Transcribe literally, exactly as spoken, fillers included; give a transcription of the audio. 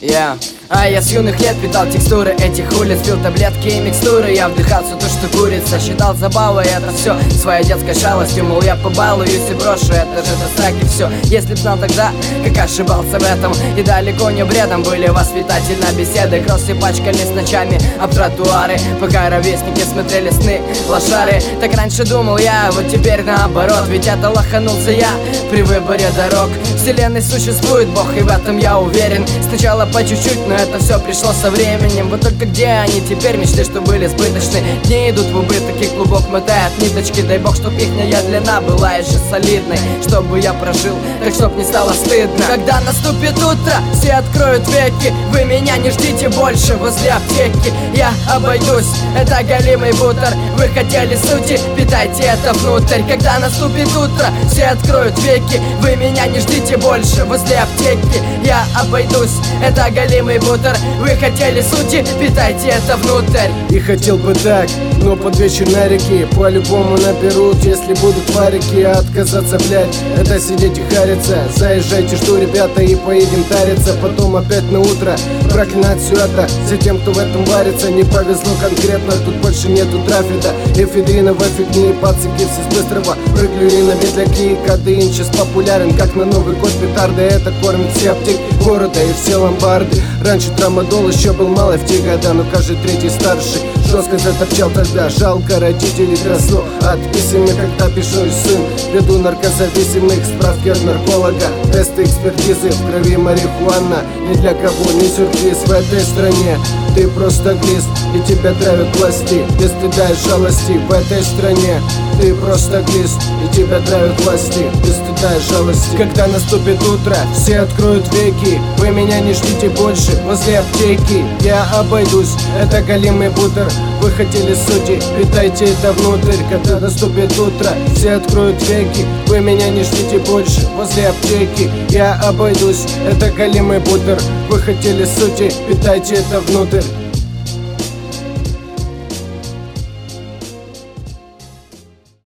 Yeah. А я с юных лет питал текстуры этих улиц, пил таблетки и микстуры. Я вдыхал все то, что курица, считал забавой это все своей детской шалостью. Мол, я побалуюсь и брошу, это же так и все. Если б знал тогда, как ошибался в этом. И далеко не бредом были воспитательные беседы. Кроссы пачкались ночами об тротуары, пока ровесники смотрели сны лошары. Так раньше думал я, вот теперь наоборот. Ведь это лоханулся я при выборе дорог. Вселенной существует Бог, и в этом я уверен. Сначала по чуть-чуть, но это все пришло со временем. Вот только где они теперь, мечты, что были сбыточны? Дни идут в убыток, и клубок мотает ниточки. Дай бог, чтоб ихняя длина была еще солидной, чтобы я прожил, так чтоб не стало стыдно. Когда наступит утро, все откроют веки. Вы меня не ждите больше возле аптеки. Я обойдусь, это голимый бутер. Вы хотели сути, питайте это внутрь. Когда наступит утро, все откроют веки. Вы меня не ждите больше возле аптеки. Я обойдусь, это голимый бутер. Вы хотели сути, питайте это внутрь. И хотел бы так, но под вечер на реке по-любому наберут, если будут варики. А отказаться, блять, это сидеть и хариться. Заезжайте, жду, ребята, и поедем тариться. Потом опять на утро проклинать все это за тем, кто в этом варится. Не повезло конкретно, тут больше нету трафика. Эфедриновой фигни, пацики все с быстрого прыгнули на ветляки. Кадеин сейчас популярен, как на Новый год петарды. Это кормит все аптеки города и все ломбарды. Раньше трамадол еще был малый в те года, но каждый третий старший жестко заторчал тогда. Жалко, родителей трясло от писем, когда пишу сын. Веду наркозависимых, справки от нарколога, тесты, экспертизы, в крови марихуана. Ни для кого не сюрприз в этой стране. Ты просто глист, и тебя травят власти без стыда и жалости в этой стране. Ты просто глист, и тебя травят власти без стыда и жалости. Когда наступит утро, все откроют веки. Вы меня не ждите больше возле аптеки. Я обойдусь, это голимый бутер. Вы хотели сути, питайте это внутрь. Когда наступит утро, все откроют веки. Вы меня не ждите больше возле аптеки. Я обойдусь, это голимый бутер. Вы хотели сути, питайте это внутрь.